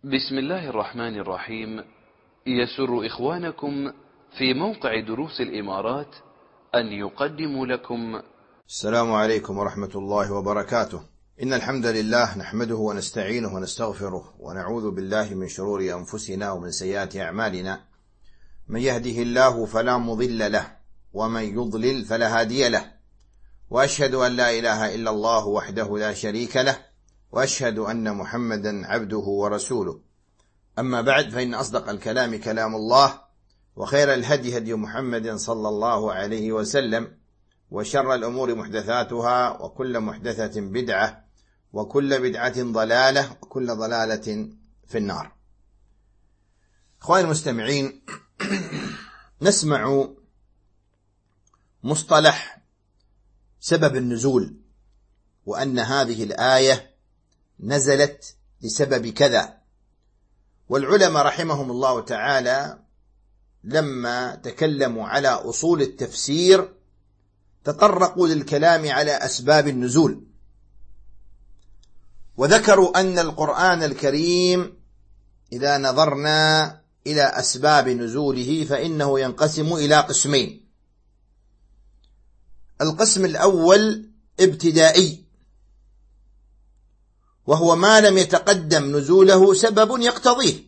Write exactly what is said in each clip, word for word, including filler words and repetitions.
بسم الله الرحمن الرحيم. يسر إخوانكم في موقع دروس الإمارات أن يقدموا لكم السلام عليكم ورحمة الله وبركاته. إن الحمد لله نحمده ونستعينه ونستغفره ونعوذ بالله من شرور أنفسنا ومن سيئات أعمالنا. من يهده الله فلا مضل له ومن يضلل فلا هادي له، وأشهد أن لا إله إلا الله وحده لا شريك له، وأشهد أن محمدا عبده ورسوله. أما بعد، فإن أصدق الكلام كلام الله، وخير الهدي هدي محمد صلى الله عليه وسلم، وشر الأمور محدثاتها، وكل محدثة بدعة، وكل بدعة ضلالة، وكل ضلالة في النار. أخواني المستمعين، نسمع مصطلح سبب النزول، وأن هذه الآية نزلت لسبب كذا. والعلماء رحمهم الله تعالى لما تكلموا على أصول التفسير تطرقوا للكلام على أسباب النزول، وذكروا أن القرآن الكريم إذا نظرنا إلى أسباب نزوله فإنه ينقسم إلى قسمين. القسم الأول ابتدائي، وهو ما لم يتقدم نزوله سبب يقتضيه،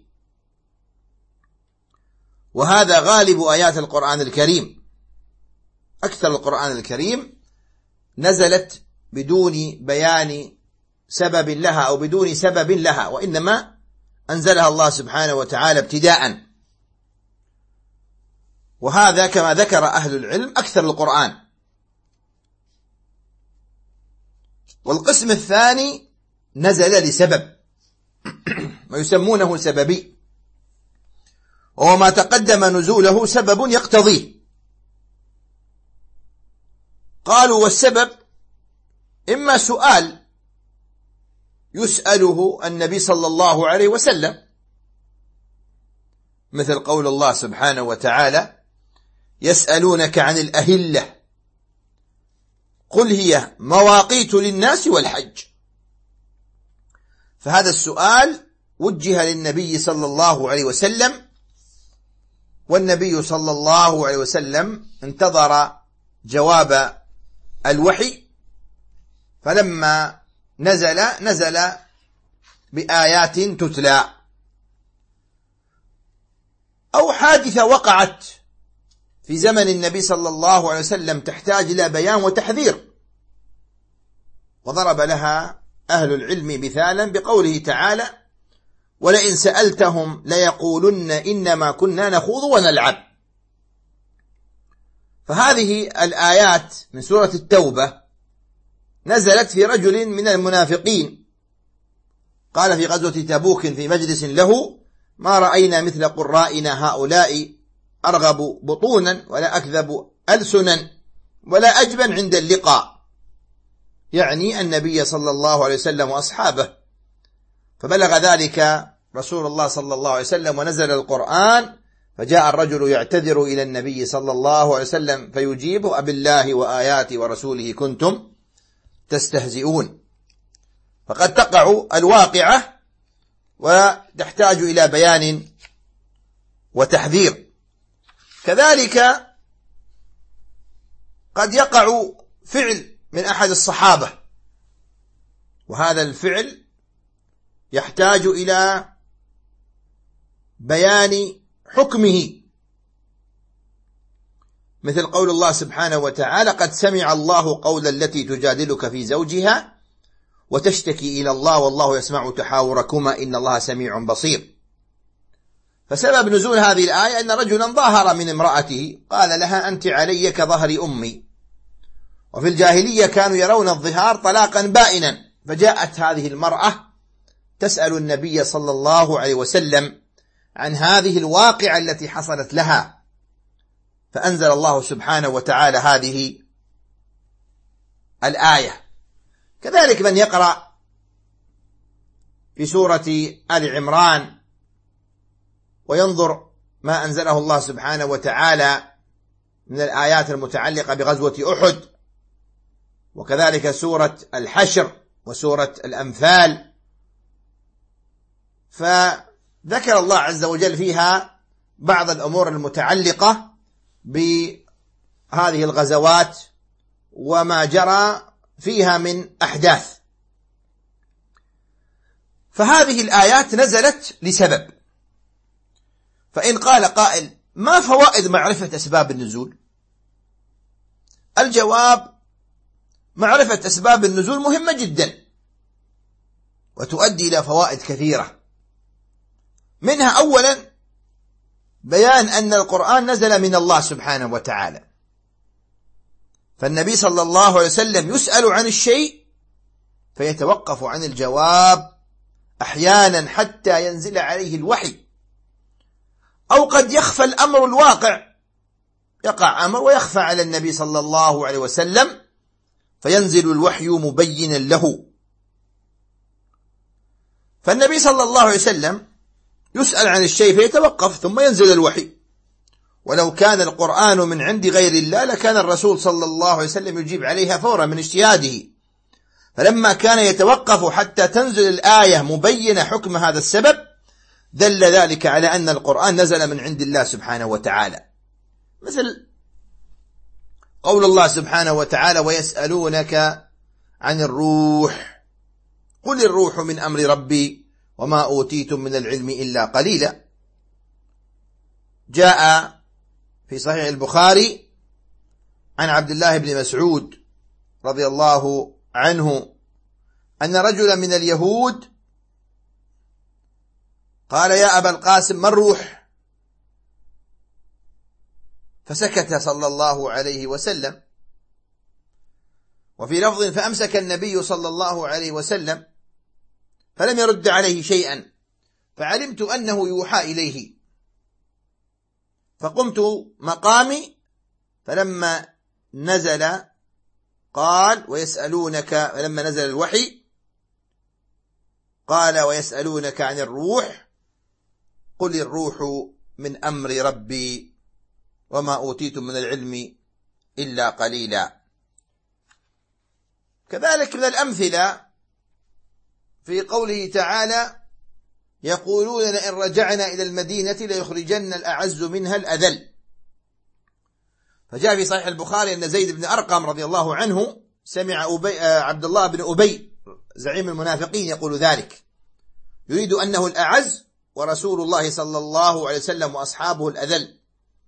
وهذا غالب آيات القرآن الكريم. أكثر القرآن الكريم نزلت بدون بيان سبب لها أو بدون سبب لها، وإنما أنزلها الله سبحانه وتعالى ابتداء، وهذا كما ذكر أهل العلم أكثر القرآن. والقسم الثاني نزل لسبب ويسمونه سببي، وهو ما تقدم نزوله سبب يقتضيه. قالوا والسبب إما سؤال يسأله النبي صلى الله عليه وسلم، مثل قول الله سبحانه وتعالى: يسألونك عن الأهلة قل هي مواقيت للناس والحج. فهذا السؤال وجه للنبي صلى الله عليه وسلم، والنبي صلى الله عليه وسلم انتظر جواب الوحي، فلما نزل نزل بآيات تتلى. أو حادثة وقعت في زمن النبي صلى الله عليه وسلم تحتاج إلى بيان وتحذير، وضرب لها أهل العلم مثالا بقوله تعالى: ولئن سألتهم ليقولن إنما كنا نخوض ونلعب. فهذه الآيات من سورة التوبة نزلت في رجل من المنافقين قال في غزوة تبوك في مجلس له: ما رأينا مثل قرائنا هؤلاء أرغب بطونا ولا أكذب ألسنا ولا أجبن عند اللقاء، يعني النبي صلى الله عليه وسلم وأصحابه. فبلغ ذلك رسول الله صلى الله عليه وسلم ونزل القرآن، فجاء الرجل يعتذر إلى النبي صلى الله عليه وسلم فيجيبه: أبي الله وآياته ورسوله كنتم تستهزئون. فقد تقع الواقعة وتحتاج إلى بيان وتحذير. كذلك قد يقع فعل من أحد الصحابة، وهذا الفعل يحتاج إلى بيان حكمه، مثل قول الله سبحانه وتعالى: قد سمع الله قول التي تجادلك في زوجها وتشتكي إلى الله والله يسمع تحاوركما إن الله سميع بصير. فسبب نزول هذه الآية أن رجلا ظاهر من امرأته قال لها: أنت علي كظهر أمي. وفي الجاهلية كانوا يرون الظهار طلاقا بائنا، فجاءت هذه المرأة تسأل النبي صلى الله عليه وسلم عن هذه الواقعة التي حصلت لها، فأنزل الله سبحانه وتعالى هذه الآية. كذلك من يقرأ في سورة آل عمران وينظر ما أنزله الله سبحانه وتعالى من الآيات المتعلقة بغزوة أحد، وكذلك سورة الحشر وسورة الأنفال، ف ذكر الله عز وجل فيها بعض الأمور المتعلقة بهذه الغزوات وما جرى فيها من أحداث. فهذه الآيات نزلت لسبب. فإن قال قائل: ما فوائد معرفة أسباب النزول؟ الجواب: معرفة أسباب النزول مهمة جدا وتؤدي إلى فوائد كثيرة. منها أولا بيان أن القرآن نزل من الله سبحانه وتعالى، فالنبي صلى الله عليه وسلم يسأل عن الشيء فيتوقف عن الجواب أحيانا حتى ينزل عليه الوحي، أو قد يخفى الأمر الواقع، يقع أمر ويخفى على النبي صلى الله عليه وسلم فينزل الوحي مبينا له. فالنبي صلى الله عليه وسلم يسأل عن الشيء فيتوقف ثم ينزل الوحي. ولو كان القرآن من عند غير الله لكان الرسول صلى الله عليه وسلم يجيب عليها فورا من اجتهاده، فلما كان يتوقف حتى تنزل الآية مبينة حكم هذا السبب دل ذلك على أن القرآن نزل من عند الله سبحانه وتعالى. مثل قول الله سبحانه وتعالى: ويسألونك عن الروح قل الروح من أمر ربي وما أوتيتم من العلم إلا قليلا. جاء في صحيح البخاري عن عبد الله بن مسعود رضي الله عنه أن رجلا من اليهود قال: يا أبا القاسم ما الروح؟ فسكت صلى الله عليه وسلم. وفي لفظ: فأمسك النبي صلى الله عليه وسلم فلم يرد عليه شيئا، فعلمت أنه يوحى إليه، فقمت مقامي، فلما نزل قال: ويسألونك، فلما نزل الوحي قال: ويسألونك عن الروح قل الروح من أمر ربي وما أوتيتم من العلم إلا قليلا. كذلك من الأمثلة في قوله تعالى: يقولون لئن رجعنا إلى المدينة ليخرجن الأعز منها الأذل. فجاء في صحيح البخاري أن زيد بن أرقم رضي الله عنه سمع أبي عبد الله بن أبي زعيم المنافقين يقول ذلك، يريد أنه الأعز ورسول الله صلى الله عليه وسلم وأصحابه الأذل.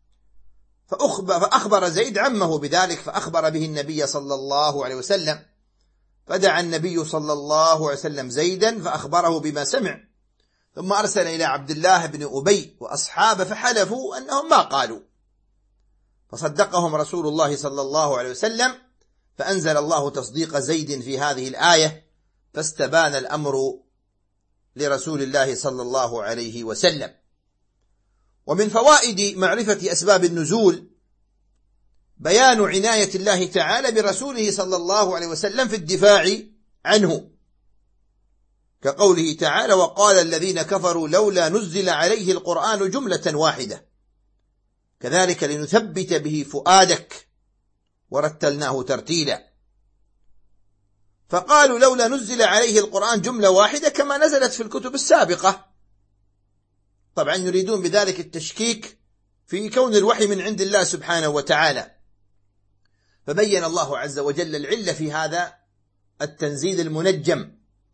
فأخبر زيد عمه بذلك، فأخبر به النبي صلى الله عليه وسلم، فدعا النبي صلى الله عليه وسلم زيدا فأخبره بما سمع، ثم أرسل إلى عبد الله بن أبي وأصحابه فحلفوا أنهم ما قالوا، فصدقهم رسول الله صلى الله عليه وسلم، فأنزل الله تصديق زيد في هذه الآية، فاستبان الأمر لرسول الله صلى الله عليه وسلم. ومن فوائد معرفة أسباب النزول بيان عناية الله تعالى برسوله صلى الله عليه وسلم في الدفاع عنه، كقوله تعالى: وقال الذين كفروا لولا نزل عليه القرآن جملة واحدة، كذلك لنثبت به فؤادك ورتلناه ترتيلا. فقالوا لولا نزل عليه القرآن جملة واحدة كما نزلت في الكتب السابقة، طبعا يريدون بذلك التشكيك في كون الوحي من عند الله سبحانه وتعالى، فبين الله عز وجل العلة في هذا التنزيل المنجم،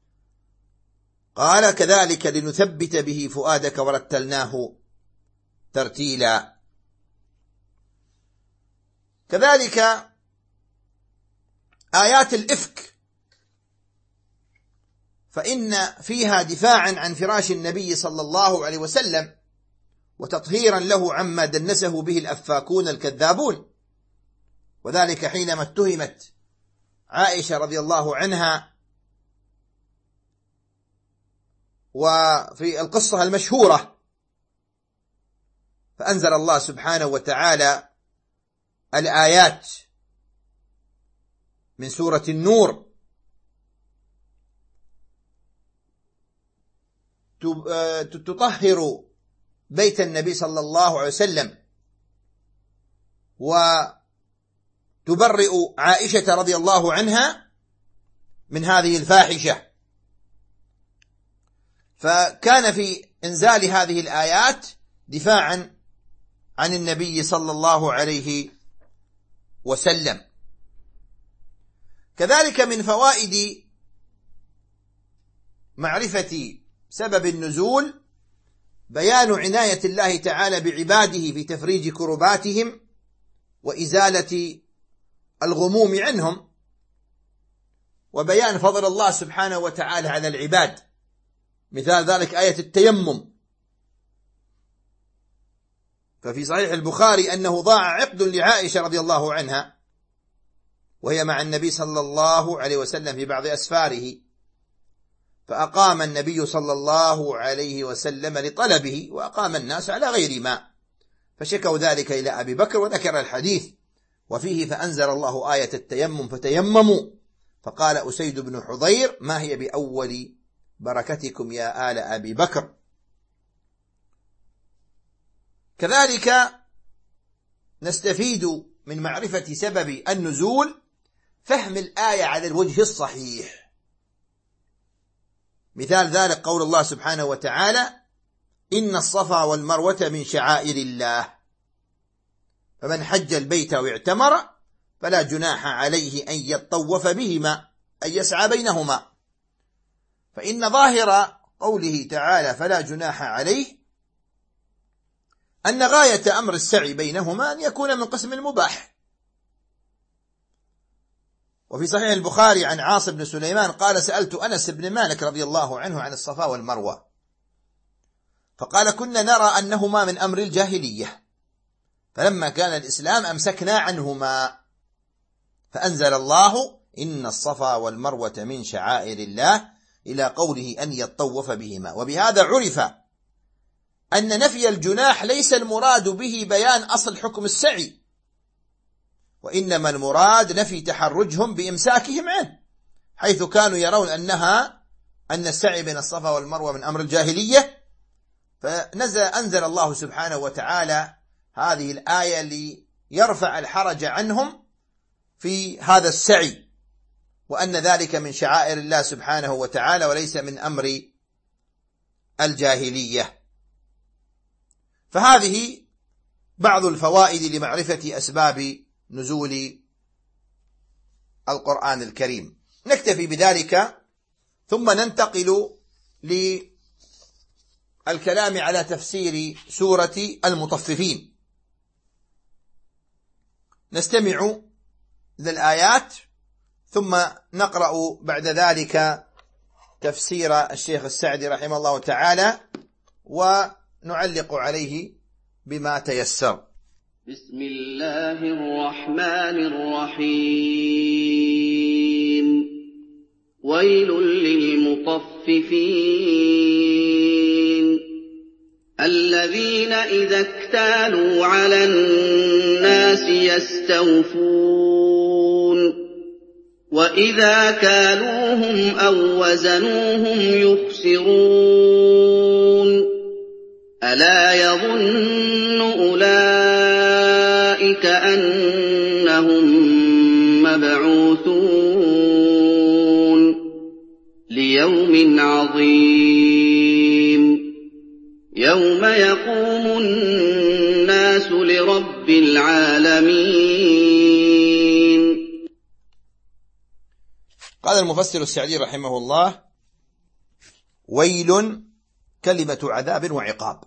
قال: كذلك لنثبت به فؤادك ورتلناه ترتيلا. كذلك آيات الإفك، فإن فيها دفاعا عن فراش النبي صلى الله عليه وسلم وتطهيرا له عما دنسه به الأفاكون الكذابون، وذلك حينما اتهمت عائشة رضي الله عنها وفي القصة المشهورة، فأنزل الله سبحانه وتعالى الآيات من سورة النور تطهر بيت النبي صلى الله عليه وسلم وتبرئ عائشة رضي الله عنها من هذه الفاحشة. فكان في إنزال هذه الآيات دفاعا عن النبي صلى الله عليه وسلم. كذلك من فوائد معرفة سبب النزول بيان عناية الله تعالى بعباده في تفريج كرباتهم وإزالة الغموم عنهم، وبيان فضل الله سبحانه وتعالى على العباد، مثال ذلك آية التيمم. ففي صحيح البخاري أنه ضاع عقد لعائشة رضي الله عنها وهي مع النبي صلى الله عليه وسلم في بعض أسفاره، فأقام النبي صلى الله عليه وسلم لطلبه وأقام الناس على غير ماء، فشكوا ذلك إلى أبي بكر وذكر الحديث، وفيه فأنزل الله آية التيمم فتيمموا، فقال أسيد بن حضير: ما هي بأول بركتكم يا آل أبي بكر. كذلك نستفيد من معرفة سبب النزول فهم الآية على الوجه الصحيح، مثال ذلك قول الله سبحانه وتعالى: إن الصفا والمروة من شعائر الله، فمن حج البيت واعتمر فلا جناح عليه أن يطوف بهما، أن يسعى بينهما. فإن ظاهر قوله تعالى فلا جناح عليه أن غاية أمر السعي بينهما أن يكون من قسم المباح. وفي صحيح البخاري عن عاصم بن سليمان قال: سألت أنس بن مالك رضي الله عنه عن الصفا والمروة، فقال: كنا نرى أنهما من أمر الجاهلية، فلما كان الإسلام أمسكنا عنهما، فأنزل الله: إن الصفا والمروة من شعائر الله، إلى قوله أن يطوف بهما. وبهذا عرف أن نفي الجناح ليس المراد به بيان أصل حكم السعي، وإنما المراد نفي تحرجهم بإمساكهم عنه، حيث كانوا يرون أنها أن السعي بين الصفا والمروة من أمر الجاهلية، فنزل أنزل الله سبحانه وتعالى هذه الآية ليرفع الحرج عنهم في هذا السعي، وأن ذلك من شعائر الله سبحانه وتعالى وليس من أمر الجاهلية. فهذه بعض الفوائد لمعرفة أسباب نزول القرآن الكريم. نكتفي بذلك ثم ننتقل للكلام على تفسير سورة المطففين. نستمع للآيات ثم نقرأ بعد ذلك تفسير الشيخ السعدي رحمه الله تعالى ونعلق عليه بما تيسر. بسم الله الرحمن الرحيم. ويل للمطففين الذين إذا اكتالوا على الناس يستوفون وإذا كالوهم أو وزنوهم يخسرون ألا يظن أولئك أنهم مبعوثون ليوم عظيم يوم يقوم الناس لرب العالمين. قال المفسر السعدي رحمه الله: ويل كلمة عذاب وعقاب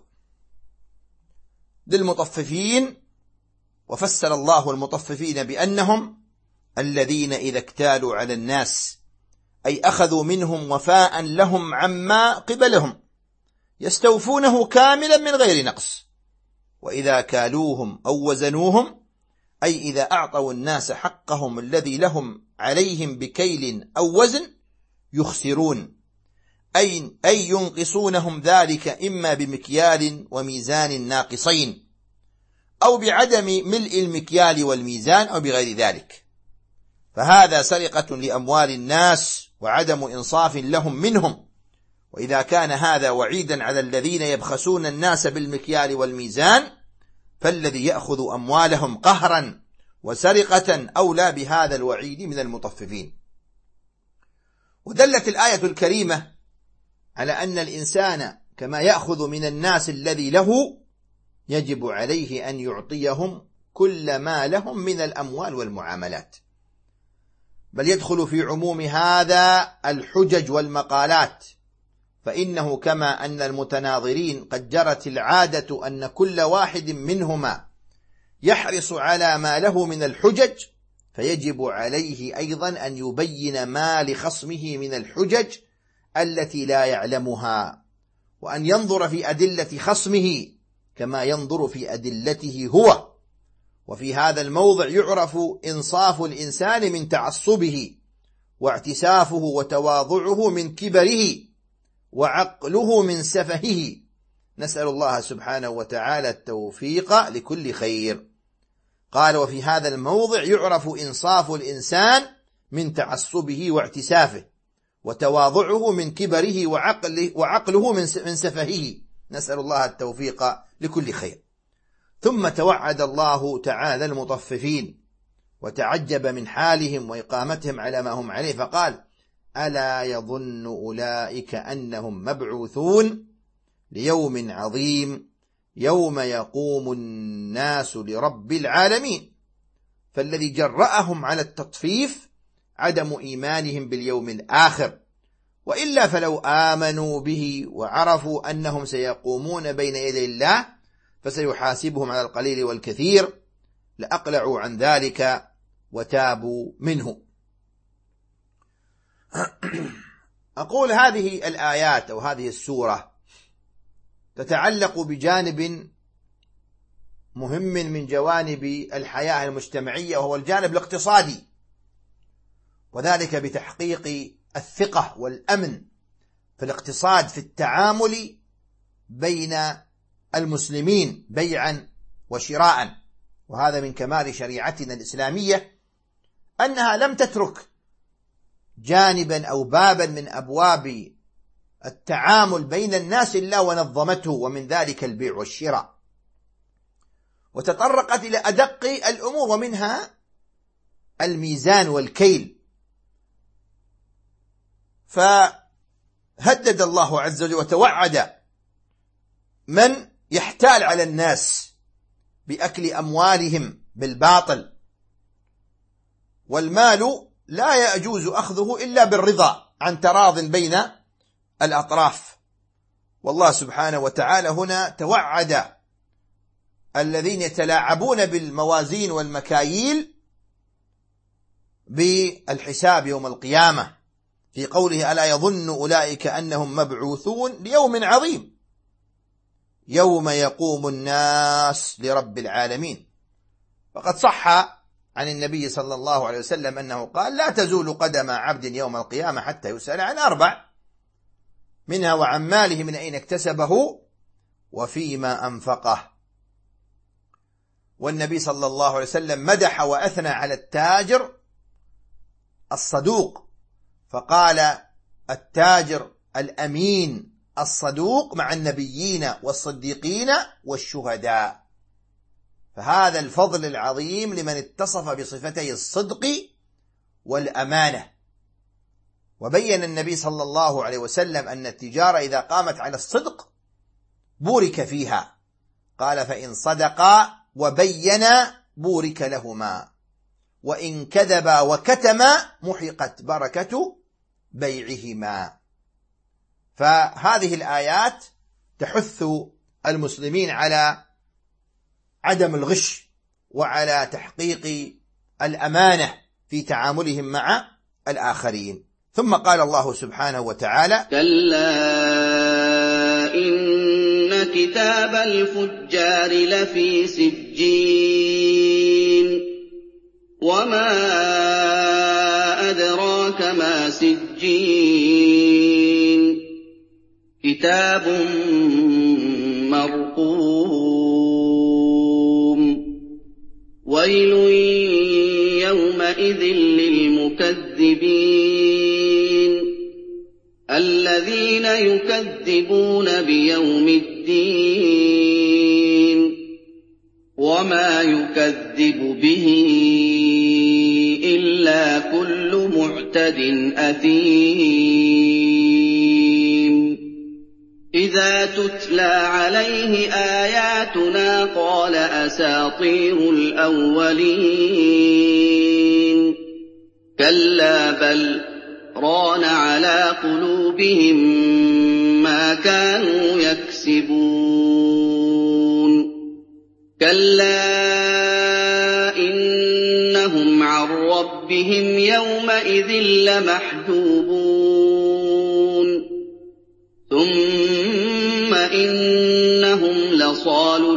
للمطففين، وفسر الله المطففين بأنهم الذين إذا اكتالوا على الناس، أي أخذوا منهم وفاء لهم عما قبلهم يستوفونه كاملا من غير نقص، وإذا كالوهم أو وزنوهم، أي إذا أعطوا الناس حقهم الذي لهم عليهم بكيل أو وزن يخسرون، أي, أي ينقصونهم ذلك إما بمكيال وميزان ناقصين، أو بعدم ملء المكيال والميزان، أو بغير ذلك، فهذا سرقة لأموال الناس وعدم إنصاف لهم منهم. وإذا كان هذا وعيدا على الذين يبخسون الناس بالمكيال والميزان، فالذي يأخذ أموالهم قهرا وسرقة أولى بهذا الوعيد من المطففين. ودلت الآية الكريمة على أن الإنسان كما يأخذ من الناس الذي له يجب عليه أن يعطيهم كل ما لهم من الأموال والمعاملات. بل يدخل في عموم هذا الحجج والمقالات، فإنه كما أن المتناظرين قد جرت العادة أن كل واحد منهما يحرص على ما له من الحجج، فيجب عليه أيضا أن يبين ما لخصمه من الحجج التي لا يعلمها، وأن ينظر في أدلة خصمه كما ينظر في أدلته هو. وفي هذا الموضع يعرف إنصاف الإنسان من تعصبه، واعتسافه وتواضعه من كبره، وعقله من سفهه. نسأل الله سبحانه وتعالى التوفيق لكل خير. قال: وفي هذا الموضع يعرف إنصاف الإنسان من تعصبه واعتسافه، وتواضعه من كبره، وعقله, وعقله من سفهه. نسأل الله التوفيق لكل خير. ثم توعد الله تعالى المطففين وتعجب من حالهم وإقامتهم على ما هم عليه، فقال: ألا يظن أولئك أنهم مبعوثون ليوم عظيم يوم يقوم الناس لرب العالمين. فالذي جرأهم على التطفيف عدم إيمانهم باليوم الآخر، وإلا فلو آمنوا به وعرفوا أنهم سيقومون بين يدي الله فسيحاسبهم على القليل والكثير لأقلعوا عن ذلك وتابوا منه. أقول هذه الآيات أو هذه السورة تتعلق بجانب مهم من جوانب الحياة المجتمعية، وهو الجانب الاقتصادي، وذلك بتحقيق الثقة والأمن في الاقتصاد في التعامل بين المسلمين بيعا وشراء. وهذا من كمال شريعتنا الإسلامية أنها لم تترك جانبا أو بابا من أبواب التعامل بين الناس إلا ونظمته، ومن ذلك البيع والشراء، وتطرقت إلى أدق الأمور، ومنها الميزان والكيل. فهدد الله عز وجل وتوعد من يحتال على الناس بأكل أموالهم بالباطل، والمال لا يجوز أخذه إلا بالرضا عن تراض بين الأطراف. والله سبحانه وتعالى هنا توعد الذين يتلاعبون بالموازين والمكاييل بالحساب يوم القيامة في قوله: ألا يظن أولئك أنهم مبعوثون ليوم عظيم يوم يقوم الناس لرب العالمين. فقد صح عن النبي صلى الله عليه وسلم أنه قال: لا تزول قدم عبد يوم القيامة حتى يسأل عن أربع، منها وعن ماله من أين اكتسبه وفيما أنفقه. والنبي صلى الله عليه وسلم مدح وأثنى على التاجر الصدوق، فقال: التاجر الأمين الصدوق مع النبيين والصديقين والشهداء. فهذا الفضل العظيم لمن اتصف بصفتي الصدق والأمانة. وبين النبي صلى الله عليه وسلم أن التجارة إذا قامت على الصدق بورك فيها، قال: فإن صدقا وبينا بورك لهما، وإن كذبا وكتما محقت بركة بيعهما. فهذه الآيات تحث المسلمين على عدم الغش وعلى تحقيق الأمانة في تعاملهم مع الآخرين. ثم قال الله سبحانه وتعالى: كلا إن كتاب الفجار لفي سجين وما أدراك ما سجين كتاب مرقوم ويل يومئذ للمكذبين الذين يكذبون بيوم الدين وما يكذب به إلا كل معتد أثيم إِذَا تُتْلَىٰ عَلَيْهِ آيَاتُنَا قَالَ أَسَاطِيرُ الْأَوَّلِينَ كَلَّا بَلْ رَانَ عَلَىٰ قُلُوبِهِم مَّا كَانُوا يَكْسِبُونَ كَلَّا إِنَّهُمْ عَن رَّبِّهِمْ يَوْمَئِذٍ لَّمَحْجُوبُونَ ثُمَّ إِنَّهُمْ لَصَالُو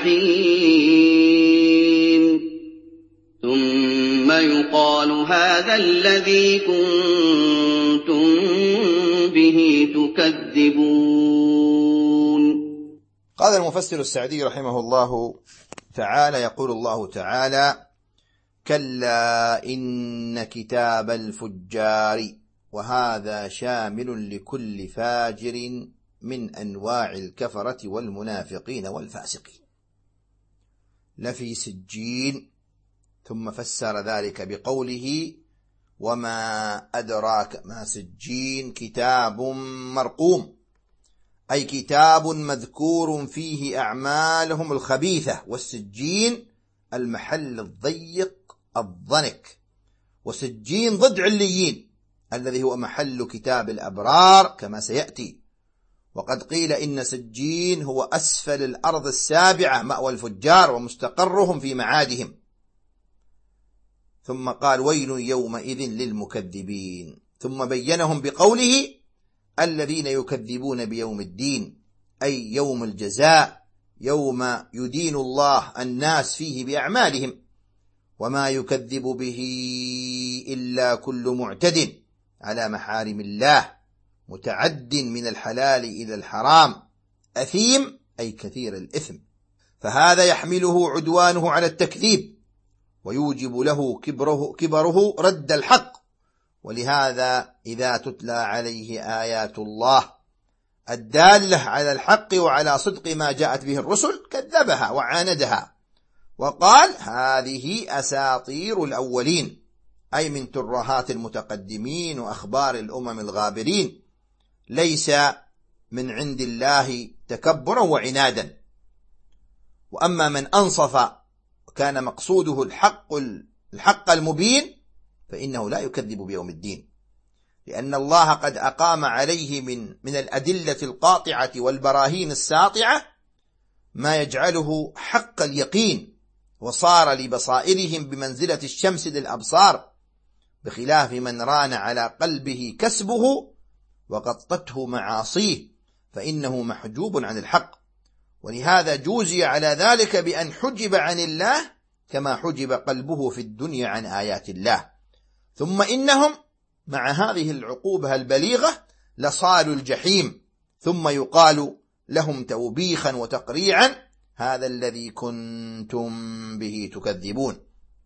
الْجَحِيمِ ثُمَّ يُقَالُ هَٰذَا الَّذِي كُنتُم بِهِ تُكَذِّبُونَ. قال المفسر السعدي رحمه الله تعالى: يقول الله تعالى: كلا إن كتاب الفجار، وهذا شامل لكل فاجر من أنواع الكفرة والمنافقين والفاسقين، لفي سجين. ثم فسر ذلك بقوله: وما أدراك ما سجين، كتاب مرقوم، أي كتاب مذكور فيه أعمالهم الخبيثة. والسجين المحل الضيق الضنك، وسجين ضد عليين الذي هو محل كتاب الأبرار كما سيأتي. وقد قيل إن سجين هو أسفل الأرض السابعة، مأوى الفجار ومستقرهم في معادهم. ثم قال: ويل يومئذ للمكذبين. ثم بينهم بقوله: الذين يكذبون بيوم الدين، أي يوم الجزاء، يوم يدين الله الناس فيه بأعمالهم. وما يكذب به إلا كل معتد على محارم الله، متعد من الحلال إلى الحرام، أثيم أي كثير الإثم، فهذا يحمله عدوانه على التكذيب، ويوجب له كبره, كبره رد الحق. ولهذا إذا تتلى عليه آيات الله الدالة على الحق وعلى صدق ما جاءت به الرسل كذبها وعاندها، وقال: هذه أساطير الأولين، أي من ترهات المتقدمين وأخبار الأمم الغابرين، ليس من عند الله تكبرا وعنادا. وأما من أنصف وكان مقصوده الحق الحق المبين فإنه لا يكذب بيوم الدين، لأن الله قد أقام عليه من من الأدلة القاطعة والبراهين الساطعة ما يجعله حق اليقين، وصار لبصائرهم بمنزلة الشمس للأبصار، بخلاف من ران على قلبه كسبه وغطته معاصيه فإنه محجوب عن الحق. ولهذا جوزي على ذلك بأن حجب عن الله كما حجب قلبه في الدنيا عن آيات الله. ثم إنهم مع هذه العقوبة البليغة لصالوا الجحيم. ثم يقال لهم توبيخا وتقريعا: هذا الذي كنتم به تكذبون.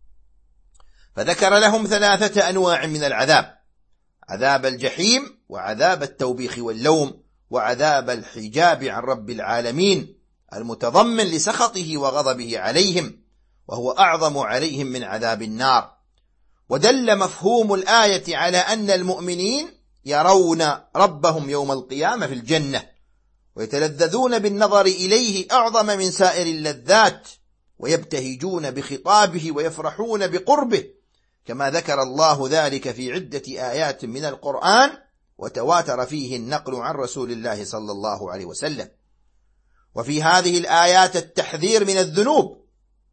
فذكر لهم ثلاثة أنواع من العذاب: عذاب الجحيم، وعذاب التوبيخ واللوم، وعذاب الحجاب عن رب العالمين المتضمن لسخطه وغضبه عليهم، وهو أعظم عليهم من عذاب النار. ودل مفهوم الآية على أن المؤمنين يرون ربهم يوم القيامة في الجنة، ويتلذذون بالنظر إليه أعظم من سائر اللذات، ويبتهجون بخطابه ويفرحون بقربه، كما ذكر الله ذلك في عدة آيات من القرآن، وتواتر فيه النقل عن رسول الله صلى الله عليه وسلم. وفي هذه الآيات التحذير من الذنوب،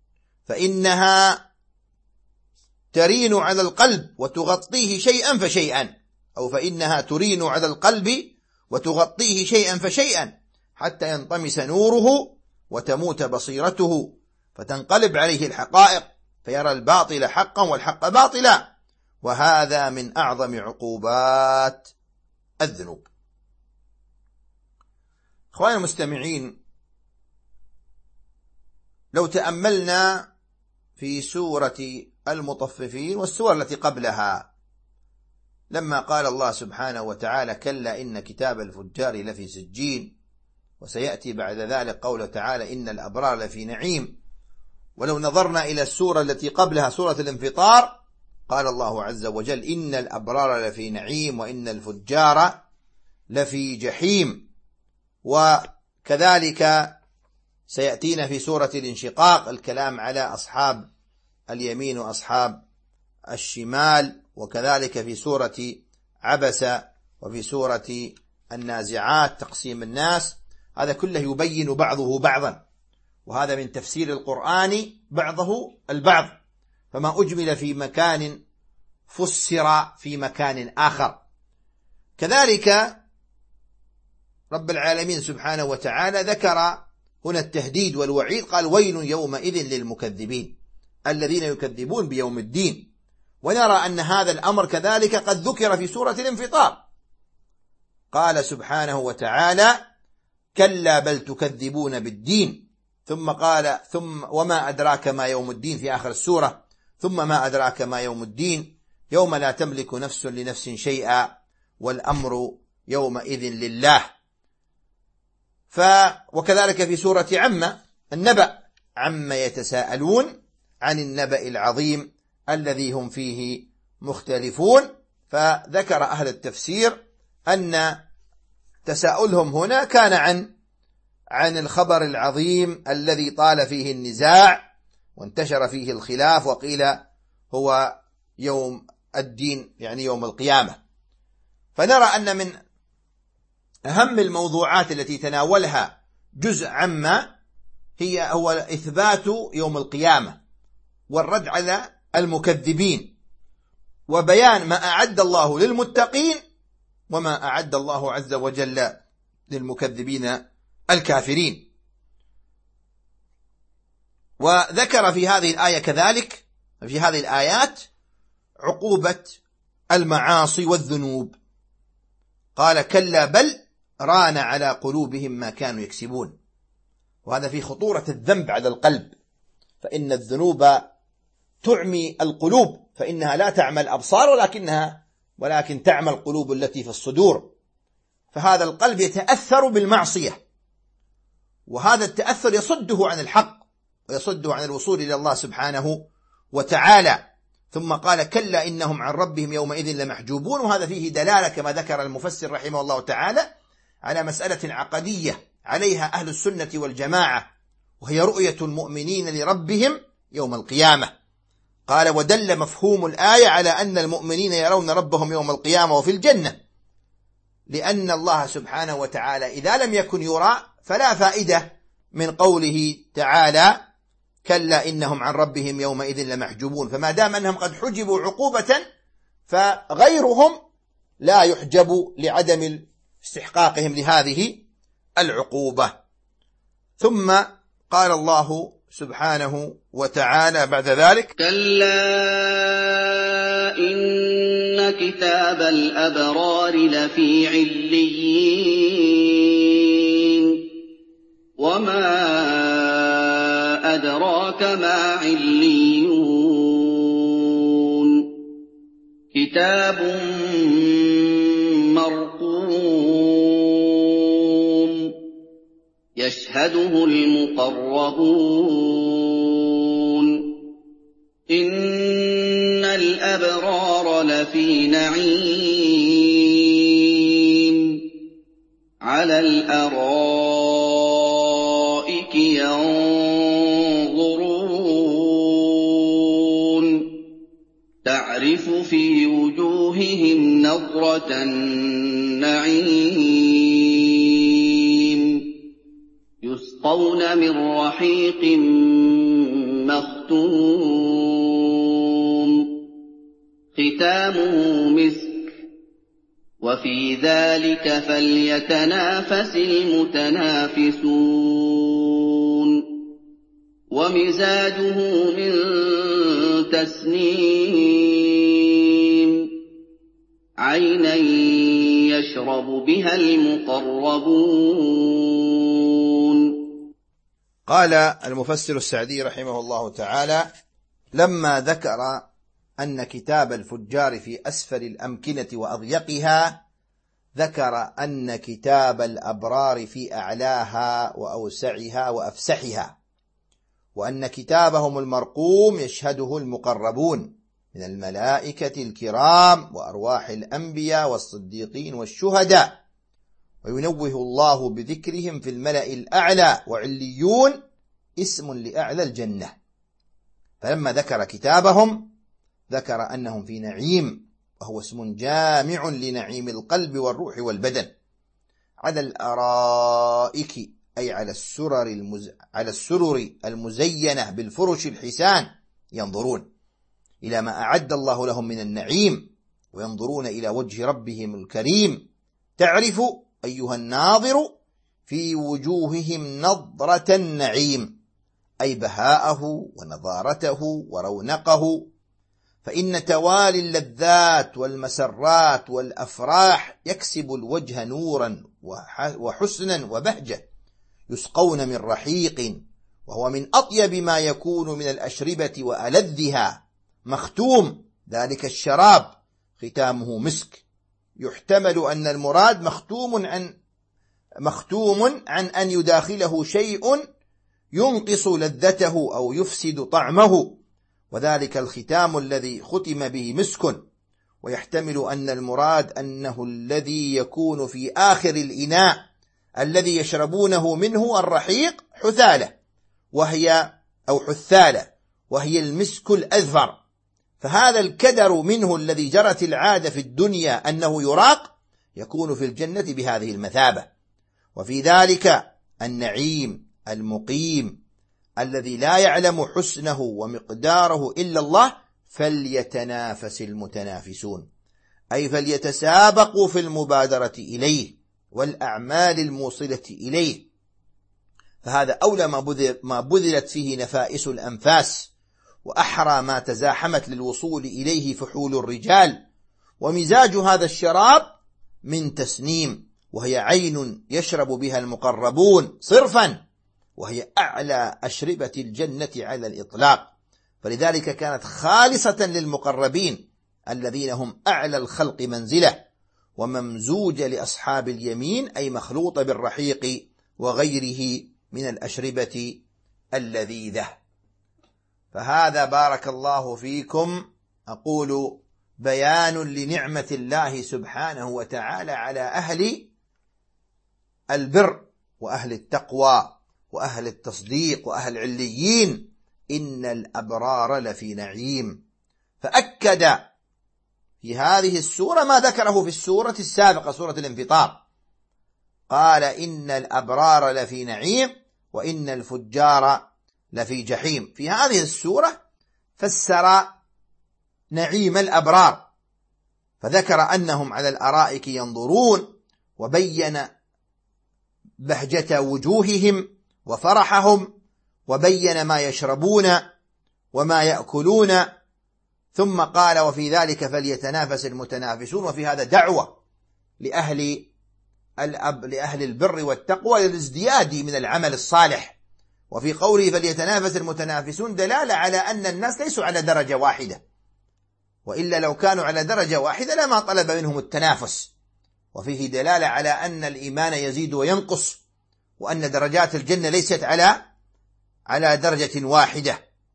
فإنها ترين على القلب وتغطيه شيئا فشيئا، أو فإنها ترين على القلب وتغطيه شيئا فشيئا حتى ينطمس نوره وتموت بصيرته، فتنقلب عليه الحقائق فيرى الباطل حقا والحق باطلا، وهذا من أعظم عقوبات الذنوب. أخواني المستمعين، لو تأملنا في سورة المطففين والسور التي قبلها، لما قال الله سبحانه وتعالى: كلا إن كتاب الفجار لفي سجين، وسيأتي بعد ذلك قوله تعالى: إن الأبرار لفي نعيم. ولو نظرنا إلى السورة التي قبلها سورة الانفطار، قال الله عز وجل: إن الأبرار لفي نعيم وإن الفجار لفي جحيم. وكذلك سيأتينا في سورة الانشقاق الكلام على أصحاب اليمين وأصحاب الشمال، وكذلك في سورة عبس وفي سورة النازعات تقسيم الناس. هذا كله يبين بعضه بعضا، وهذا من تفسير القرآن بعضه البعض، فما أجمل في مكان فسر في مكان آخر. كذلك رب العالمين سبحانه وتعالى ذكر هنا التهديد والوعيد، قال ويل يومئذ للمكذبين الذين يكذبون بيوم الدين. ونرى أن هذا الأمر كذلك قد ذكر في سورة الانفطار، قال سبحانه وتعالى كلا بل تكذبون بالدين، ثم قال ثم وما أدراك ما يوم الدين في آخر السورة، ثم ما أدراك ما يوم الدين يوم لا تملك نفس لنفس شيئا والأمر يومئذ لله. ف وكذلك في سورة عم النبأ عما يتساءلون عن النبأ العظيم الذي هم فيه مختلفون. فذكر أهل التفسير أن تساؤلهم هنا كان عن عن الخبر العظيم الذي طال فيه النزاع وانتشر فيه الخلاف، وقيل هو يوم الدين يعني يوم القيامة. فنرى أن من أهم الموضوعات التي تناولها جزء عما هي هو إثبات يوم القيامة والرد على المكذبين، وبيان ما أعد الله للمتقين وما أعد الله عز وجل للمكذبين الكافرين. وذكر في هذه الآية كذلك في هذه الآيات عقوبة المعاصي والذنوب، قال كلا بل ران على قلوبهم ما كانوا يكسبون. وهذا في خطورة الذنب على القلب، فإن الذنوب تعمي القلوب، فإنها لا تعمى الأبصار ولكنها ولكن تعمى القلوب التي في الصدور. فهذا القلب يتأثر بالمعصية، وهذا التأثر يصده عن الحق ويصده عن الوصول إلى الله سبحانه وتعالى. ثم قال كلا إنهم عن ربهم يومئذ لمحجوبون. وهذا فيه دلالة كما ذكر المفسر رحمه الله تعالى على مسألة عقدية عليها أهل السنة والجماعة، وهي رؤية المؤمنين لربهم يوم القيامة. قال ودل مفهوم الآية على أن المؤمنين يرون ربهم يوم القيامة وفي الجنة، لأن الله سبحانه وتعالى إذا لم يكن يرى فلا فائدة من قوله تعالى كلا إنهم عن ربهم يومئذ لمحجوبون. فما دام أنهم قد حجبوا عقوبة فغيرهم لا يحجب لعدم استحقاقهم لهذه العقوبة. ثم قال الله سبحانه وتعالى بعد ذلك كلا إن كتاب الأبرار لفي عليين وما أدراك ما عليون كتاب مرقوم يشهده المقربون إن الأبرار لفي نعيم على الأرائك ينظرون تعرف في وجوههم نضرة النعيم يسقون من رحيق مختوم ختامه مسك وفي ذلك فليتنافس المتنافسون ومزاجه من تسنيم عينا يشرب بها المقربون. قال المفسر السعدي رحمه الله تعالى لما ذكر أن كتاب الفجار في أسفل الأمكنة وأضيقها ذكر أن كتاب الأبرار في أعلاها وأوسعها وأفسحها، وأن كتابهم المرقوم يشهده المقربون من الملائكة الكرام وأرواح الأنبياء والصديقين والشهداء، وينوه الله بذكرهم في الملأ الأعلى، وعليون اسم لأعلى الجنة. فلما ذكر كتابهم ذكر أنهم في نعيم، وهو اسم جامع لنعيم القلب والروح والبدن، على الأرائك أي على السرر, المز... على السرر المزينة بالفرش الحسان، ينظرون إلى ما أعد الله لهم من النعيم، وينظرون إلى وجه ربهم الكريم. تعرف أيها الناظر في وجوههم نظرة النعيم، أي بهاءه ونضارته ورونقه. فإن توالي اللذات والمسرات والأفراح يكسب الوجه نورا وحسنا وبهجة. يسقون من رحيق، وهو من أطيب ما يكون من الأشربة وألذها، مختوم، ذلك الشراب ختامه مسك. يحتمل أن المراد مختوم عن مختوم عن أن يداخله شيء ينقص لذته أو يفسد طعمه، وذلك الختام الذي ختم به مسك. ويحتمل أن المراد أنه الذي يكون في آخر الإناء الذي يشربونه منه الرحيق حثالة وهي أو حثالة وهي المسك الأذفر. فهذا الكدر منه الذي جرت العادة في الدنيا أنه يراق، يكون في الجنة بهذه المثابة. وفي ذلك النعيم المقيم الذي لا يعلم حسنه ومقداره إلا الله، فليتنافس المتنافسون، أي فليتسابقوا في المبادرة إليه والأعمال الموصلة إليه. فهذا أولى ما بذلت فيه نفائس الأنفاس، وأحرى ما تزاحمت للوصول إليه فحول الرجال. ومزاج هذا الشراب من تسنيم، وهي عين يشرب بها المقربون صرفا، وهي أعلى أشربة الجنة على الإطلاق، فلذلك كانت خالصة للمقربين الذين هم أعلى الخلق منزلة، وممزوجة لأصحاب اليمين، أي مخلوطة بالرحيق وغيره من الأشربة اللذيذة. فهذا بارك الله فيكم أقول بيان لنعمة الله سبحانه وتعالى على أهل البر وأهل التقوى وأهل التصديق وأهل عليين، إن الأبرار لفي نعيم. فأكد في هذه السورة ما ذكره في السورة السابقة سورة الانفطار، قال إن الأبرار لفي نعيم وإن الفجار لفي جحيم. في هذه السورة فسر نعيم الأبرار، فذكر أنهم على الأرائك ينظرون، وبين بهجة وجوههم وفرحهم، وبين ما يشربون وما يأكلون، ثم قال وفي ذلك فليتنافس المتنافسون. وفي هذا دعوة لأهل الأب لأهل البر والتقوى للازدياد من العمل الصالح. وفي قوله فليتنافس المتنافسون دلالة على أن الناس ليسوا على درجة واحدة، وإلا لو كانوا على درجة واحدة لما طلب منهم التنافس. وفيه دلالة على أن الإيمان يزيد وينقص، وأن درجات الجنة ليست على على درجة واحدة.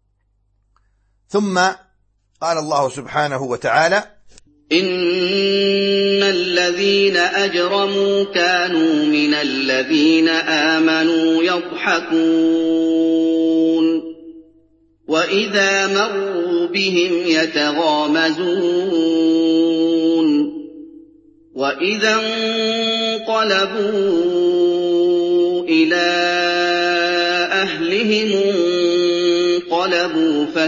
ثم قال الله سبحانه وتعالى إن الذين أجرموا كانوا من الذين آمنوا يضحكون وإذا مروا بهم يتغامزون وإذا انقلبوا إلى أهلهم انقلبوا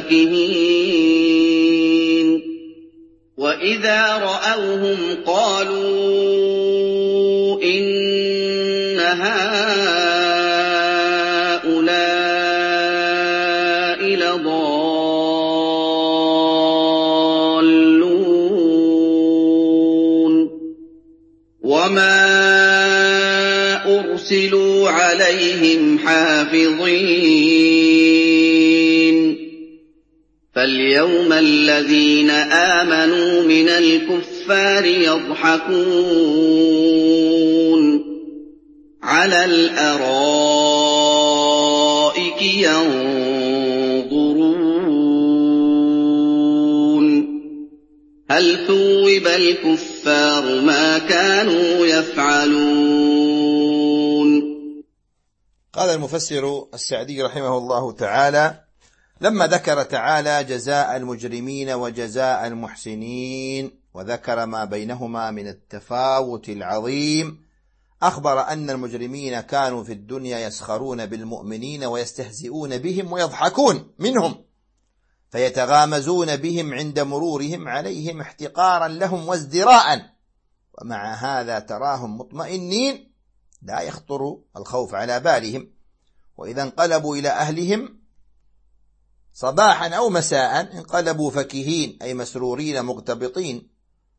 فكهين وإذا رأوهم قالوا إن هؤلاء لضالون وما أرسلوا عليهم حافظين فاليوم الذين آمنوا من الكفار يضحكون على الأرائك ينظرون هل ثوب الكفار ما كانوا يفعلون. قال المفسر السعدي رحمه الله تعالى: لما ذكر تعالى جزاء المجرمين وجزاء المحسنين وذكر ما بينهما من التفاوت العظيم، أخبر أن المجرمين كانوا في الدنيا يسخرون بالمؤمنين ويستهزئون بهم ويضحكون منهم، فيتغامزون بهم عند مرورهم عليهم احتقارا لهم وازدراء، ومع هذا تراهم مطمئنين لا يخطر الخوف على بالهم، وإذا انقلبوا إلى أهلهم صباحا أو مساء انقلبوا فكهين أي مسرورين مغتبطين.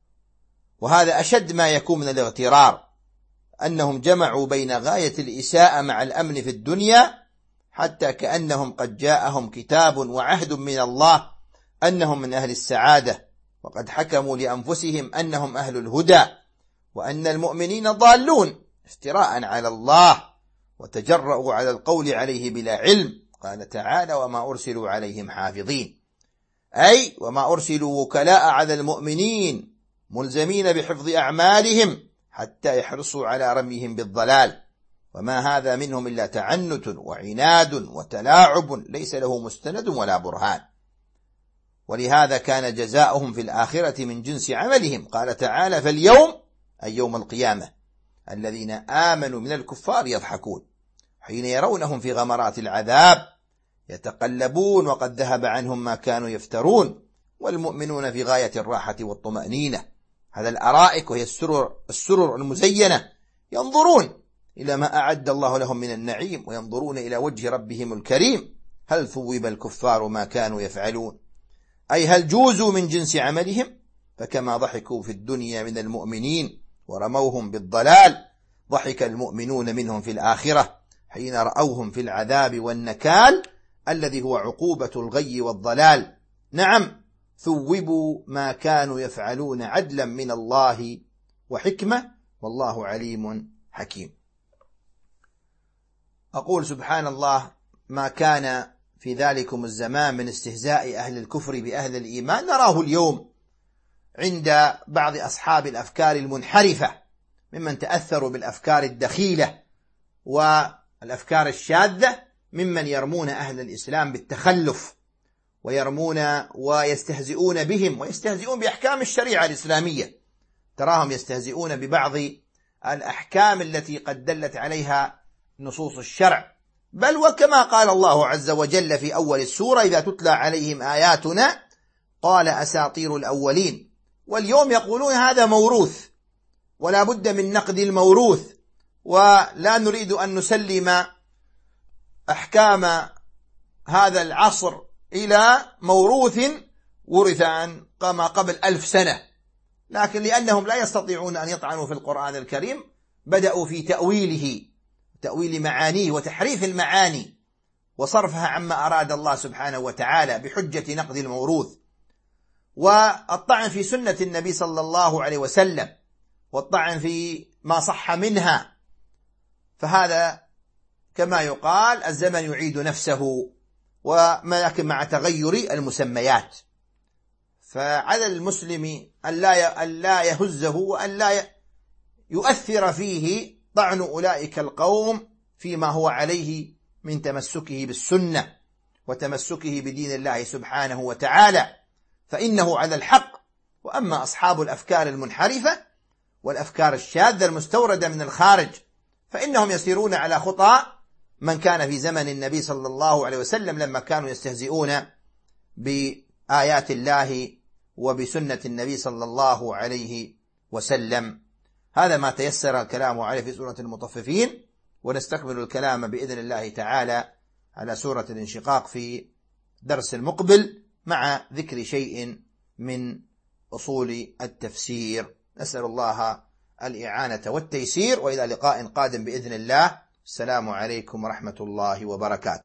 وهذا أشد ما يكون من الاغترار، أنهم جمعوا بين غاية الإساءة مع الأمن في الدنيا، حتى كأنهم قد جاءهم كتاب وعهد من الله أنهم من أهل السعادة، وقد حكموا لأنفسهم أنهم أهل الهدى، وأن المؤمنين ضالون افتراء على الله، وتجرؤوا على القول عليه بلا علم. قال تعالى: وما أرسلوا عليهم حافظين، أي وما أرسلوا وكلاء على المؤمنين ملزمين بحفظ أعمالهم حتى يحرصوا على رميهم بالضلال، وما هذا منهم إلا تعنت وعناد وتلاعب ليس له مستند ولا برهان. ولهذا كان جزاؤهم في الآخرة من جنس عملهم. قال تعالى: فاليوم أي يوم القيامة الذين آمنوا من الكفار يضحكون حين يرونهم في غمرات العذاب يتقلبون وقد ذهب عنهم ما كانوا يفترون، والمؤمنون في غاية الراحة والطمأنينة على الأرائك وهي السرر, السرر المزينة، ينظرون إلى ما أعد الله لهم من النعيم، وينظرون إلى وجه ربهم الكريم. هل ثوب الكفار ما كانوا يفعلون، أي هل جوزوا من جنس عملهم؟ فكما ضحكوا في الدنيا من المؤمنين ورموهم بالضلال، ضحك المؤمنون منهم في الآخرة حين رأوهم في العذاب والنكال الذي هو عقوبة الغي والضلال. نعم، ثوبوا ما كانوا يفعلون عدلا من الله وحكمة، والله عليم حكيم. أقول سبحان الله، ما كان في ذلكم الزمان من استهزاء أهل الكفر بأهل الإيمان نراه اليوم عند بعض أصحاب الأفكار المنحرفة ممن تأثروا بالأفكار الدخيلة والأفكار الشاذة، ممن يرمون أهل الإسلام بالتخلف ويرمون ويستهزئون بهم ويستهزئون بأحكام الشريعة الإسلامية. تراهم يستهزئون ببعض الأحكام التي قد دلت عليها نصوص الشرع، بل وكما قال الله عز وجل في أول السورة: إذا تتلى عليهم آياتنا قال أساطير الأولين. واليوم يقولون هذا موروث ولا بد من نقد الموروث، ولا نريد أن نسلم أحكام هذا العصر إلى موروث ورث عن كما قبل ألف سنة. لكن لأنهم لا يستطيعون أن يطعنوا في القرآن الكريم بدأوا في تأويله، تأويل معانيه وتحريف المعاني وصرفها عما أراد الله سبحانه وتعالى بحجة نقد الموروث، والطعن في سنة النبي صلى الله عليه وسلم، والطعن في ما صح منها. فهذا كما يقال الزمن يعيد نفسه، وما لكن مع تغير المسميات. فعلى المسلم أن لا يهزه وأن لا يؤثر فيه طعن أولئك القوم فيما هو عليه من تمسكه بالسنة وتمسكه بدين الله سبحانه وتعالى، فإنه على الحق. وأما أصحاب الأفكار المنحرفة والأفكار الشاذة المستوردة من الخارج فإنهم يسيرون على خطى من كان في زمن النبي صلى الله عليه وسلم لما كانوا يستهزئون بآيات الله وبسنة النبي صلى الله عليه وسلم. هذا ما تيسر الكلام عليه في سورة المطففين، ونستكمل الكلام بإذن الله تعالى على سورة الانشقاق في درس المقبل مع ذكر شيء من أصول التفسير. نسأل الله الإعانة والتيسير، وإلى لقاء قادم بإذن الله. السلام عليكم ورحمة الله وبركاته.